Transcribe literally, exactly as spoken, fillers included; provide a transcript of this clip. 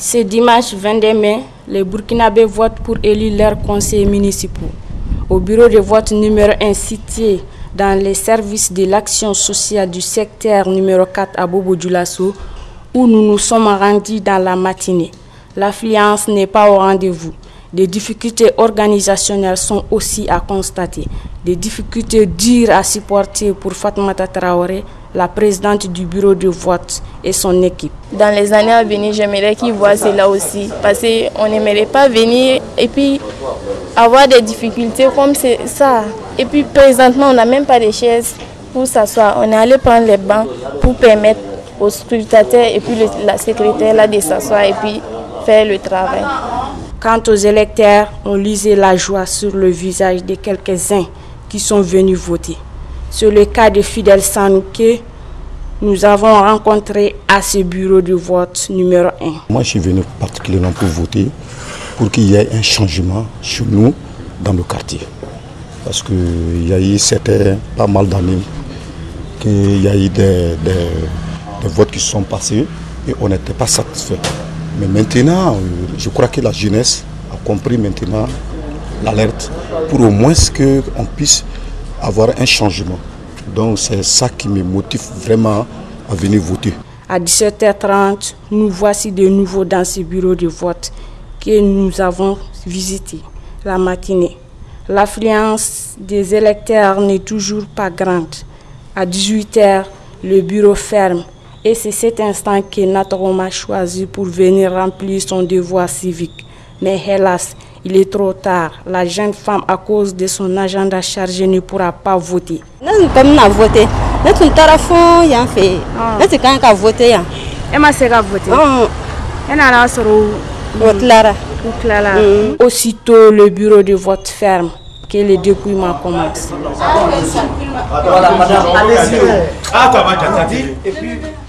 Ce dimanche vingt-deux mai, les Burkinabés votent pour élire leurs conseillers municipaux. Au bureau de vote numéro un situé dans les services de l'action sociale du secteur numéro quatre à Bobo Dioulasso, où nous nous sommes rendus dans la matinée. L'affluence n'est pas au rendez-vous. Des difficultés organisationnelles sont aussi à constater. Des difficultés dures à supporter pour Fatoumata Traoré, la présidente du bureau de vote et son équipe. Dans les années à venir, j'aimerais qu'ils voient cela aussi. Parce qu'on n'aimerait pas venir et puis avoir des difficultés comme ça. Et puis présentement, on n'a même pas de chaises pour s'asseoir. On est allé prendre les bancs pour permettre aux scrutateurs et puis le, la secrétaire là, de s'asseoir et puis faire le travail. Quant aux électeurs, on lisait la joie sur le visage de quelques-uns qui sont venus voter. C'est le cas de Fidel Sanou que nous avons rencontré à ce bureau de vote numéro un. Moi, je suis venu particulièrement pour voter, pour qu'il y ait un changement chez nous dans le quartier. Parce qu'il y a eu certains, pas mal d'années, qu'il y a eu des, des, des votes qui sont passés et on n'était pas satisfait. Mais maintenant, je crois que la jeunesse a compris maintenant l'alerte pour au moins qu'on puisse avoir un changement. Donc c'est ça qui me motive vraiment à venir voter. À dix-sept heures trente, nous voici de nouveau dans ce bureau de vote que nous avons visité la matinée. L'affluence des électeurs n'est toujours pas grande. À dix-huit heures, le bureau ferme. Et c'est cet instant que Nathalie a choisi pour venir remplir son devoir civique. Mais hélas, il est trop tard. La jeune femme, à cause de son agenda chargé, ne pourra pas voter. Nous avons voté. Nous avons fait. Nous avons voté. Aussitôt, le bureau de vote ferme, que le dépouillement commence. Voilà, madame, allez-y.